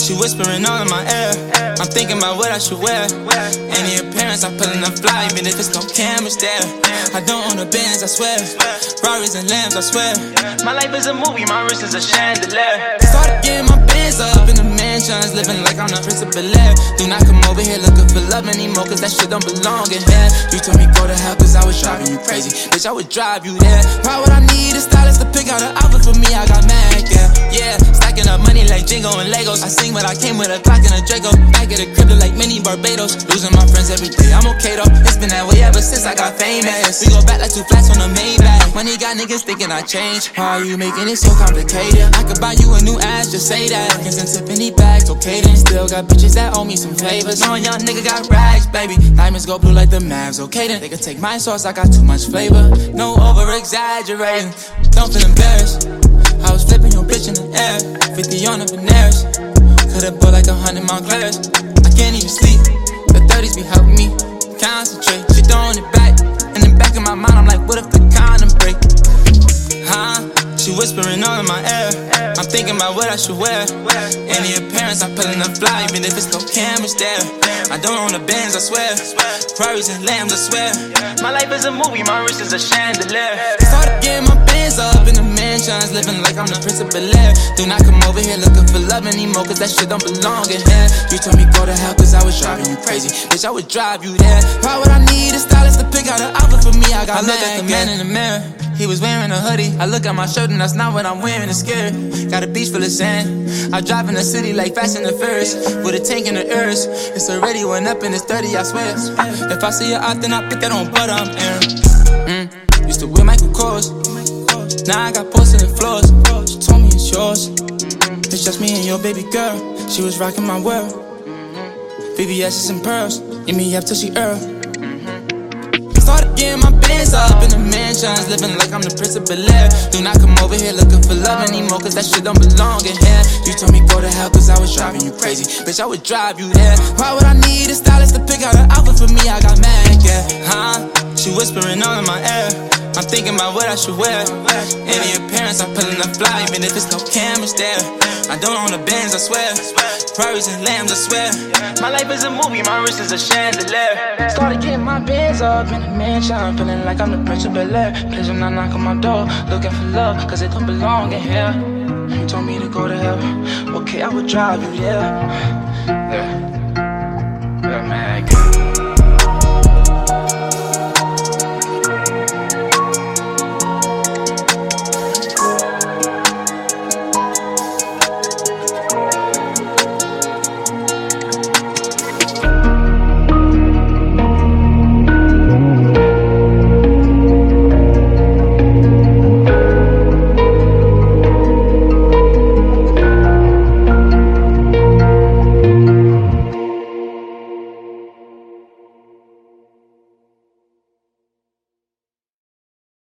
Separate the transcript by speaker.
Speaker 1: She whispering all in my ear. I'm thinking about what I should wear. Any appearance, I'm pulling up fly, even if it's no cameras there. I don't own a Benz, I swear. Ferraris and Lambs, I swear.
Speaker 2: My life is a movie, my wrist is a chandelier.
Speaker 1: Started getting my Benz up in the mansions, living like I'm the Prince of Bel-Air. Do not come over here looking for love anymore, cause that shit don't belong in here. You told me go to hell cause I was driving you crazy. Bitch, I would drive you there. Why would I need a stylist to pick out an outfit for me? I got mad, yeah. Stacking up money like Jingo and Legos. I sing but I came with a Glock and a Draco. I get a crypto like mini Barbados. Losing my friends every day, I'm okay though. It's been that way ever since I got famous. We go back like two flats on a Maybach. Money got niggas thinking I changed. Why are you making it so complicated? I could buy you a new ass, just say that. Kins and Tiffany bags, okay then. Still got bitches that owe me some favors. Knowing young nigga got rags, baby. Diamonds go blue like the Mavs, okay then. They can take my sauce, I got too much flavor. No over exaggerating, don't feel embarrassed. I was flipping your bitch in the air, 50 on the Veneers. Could've bought like 100 Montclairs. I can't even sleep, the 30s be helping me concentrate. She throwing it back, in the back of my mind I'm like, what if the condom break? She whispering all in my ear. I'm thinking about what I should wear. Any appearance, I'm pulling up fly, even if it's no cameras there. I don't own a Benz, I swear. Ferraris and Lambs, I swear.
Speaker 2: My life is a movie, my wrist is a chandelier.
Speaker 1: Started getting my Benz up in the mansions, living like I'm the Prince of Bel-Air. Do not come over here looking for love anymore, cause that shit don't belong in here. You told me go to hell cause I was driving you crazy. Bitch, I would drive you there. Why would I need a stylist to pick out an outfit for me? I look at the man in the mirror. He was wearing a hoodie. I look at my shirt and that's not what I'm wearing, it's scary. Got a beach full of sand. I drive in the city like Fast and the Furious, with a tank in the earth. It's already went up and it's 30, I swear. If I see you out, then I put that on butter, I'm airing. Used to wear Michael Kors. Now I got porcelain floors. She told me it's yours. It's just me and your baby girl. She was rocking my world. VVS's and pearls. Give me up till she Earl. Started getting my Benz up in the mansions, living like I'm the Prince of Bel-Air. Do not come over here looking for love anymore, cause that shit don't belong in here. You told me go to hell cause I was driving you crazy. Bitch, I would drive you there. Why would I need a stylist to pick out an outfit for me? I got mad, yeah. She whispering all in my ear. I'm thinking about what I should wear. Any appearance, I'm pulling up fly, even if it's no cameras there. I don't own a Benz, I swear. Ferraris and Lambs, I swear.
Speaker 2: My life is a movie, my wrist is a chandelier.
Speaker 1: Started getting my Benz up in the mansion, feeling like I'm the Prince of Bel-Air. Please do not knock on my door, looking for love, cause it don't belong in here. You told me to go to hell, okay, I would drive you there. Yeah, man.